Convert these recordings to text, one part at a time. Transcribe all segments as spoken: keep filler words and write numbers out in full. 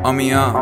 آمیا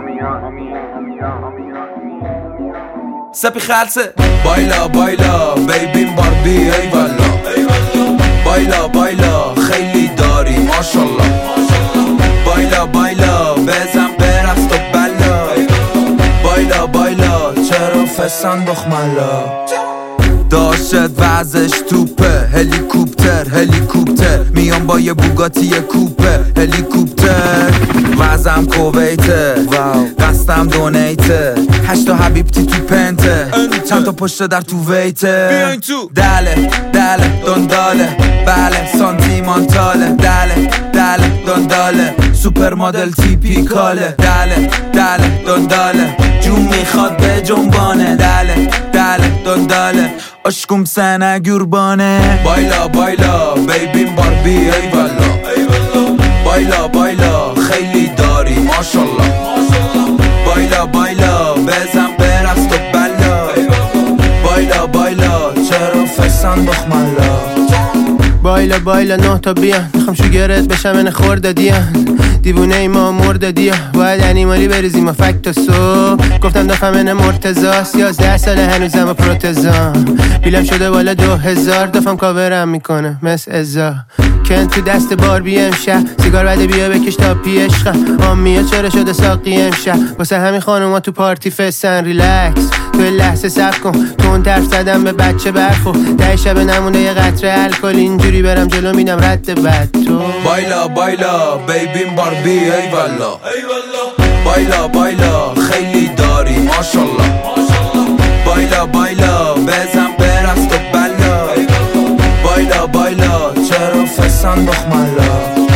سپی خلصه بایلا بایلا بیبین باربی ای والا بایلا بایلا خیلی داری ماشالله بایلا بایلا بزن برست و بلا بایلا بایلا چرا فسان بخمالا داشت وزش توپه هلیکوپتر هلیکوپتر میام با یه بوگاتی یه کوپه هلیکوپتر وزم کویته قصدم دونیته هشتا حبیبتی تو پنته چند تا پشت در تو ویته دله دله دنداله بله سانتیمانتاله دله دله دنداله سوپر مدل تیپیکاله دله دله دنداله جون میخواد به جنبانه دله دله دنداله aşkım sana gürbane Bayla bayla بیبین باربی ای والا بایلا بایلا خیلی داری ماشالله بایلا بایلا بزن برست و بلا بایلا بایلا چرا فسان بخمالا بایلا بایلا نه تا بیان میخوام شوگرت بشم من خورده دیان دیوونه ای ما مرده دیا باید انیمالی بریزیم و فکت و سو گفتم دفعه من مرتزاست یازده ساله هنوزم و پروتزام بیلم شده بالا دو هزار دفعم کاورم میکنه مثل ازا کن تو دست باربی امشه سیگار بده بیا بکش تا پی عشقم آمیا چرا شده ساقی امشه واسه همین خانوما تو پارتی فستن ریلکس تو لحظه صبر کن تو اون طرف زدم به بچه برخو ده شب نمونه یه قطره الکل اینجوری برم جلو میدم رد بد تو بایلا بایلا بیبین باربی ای والا بایلا بایلا خیلی داری ماشالله بایلا بایلا بزن برست و بلا بایلا بایلا چرا فسان بخمالا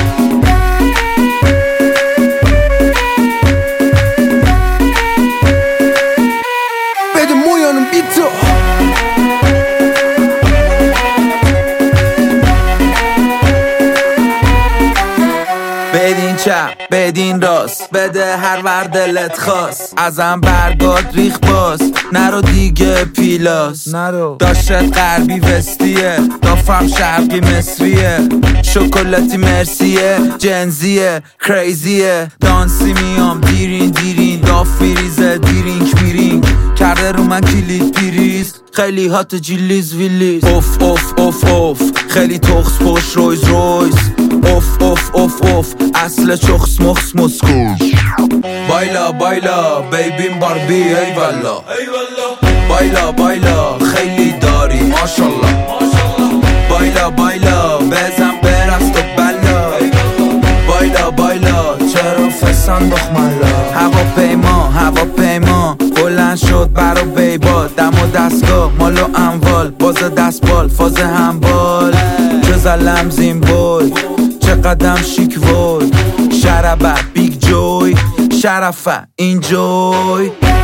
بده مویانم بی تو بدین چپ بدین راست بده هر ور دلت خواست ازم برگاد ریخ باز نرو دیگه پیلاس نرو داشت غربی وستیه دافم شرقی مصریه شکلاتی مرسیه جنزیه کریزیه دانسی میام دیرین دیرین داف میریزه دیرینک میرینک کرده رو من کلید پیریز خیلی هات جیلیز ویلیز اوف اوف اوف اوف خیلی تخص پشت رویز رویز اوف اوف اوف اوف اصل چخص مخص مسکو بایلا بایلا بیبین باربی ای والا بایلا بایلا خیلی داری ماشالله بایلا بایلا بزن برست و بلا بایلا بایلا چرا فسان بخمالا هواپیما هواپیما بلند شد برا بیبال دم و دستگاه مال و اموال باز دستبال فاز همبال جزلم زیمبول چه قدم شیک وی شربه بیگ جوی شرفه اینجوی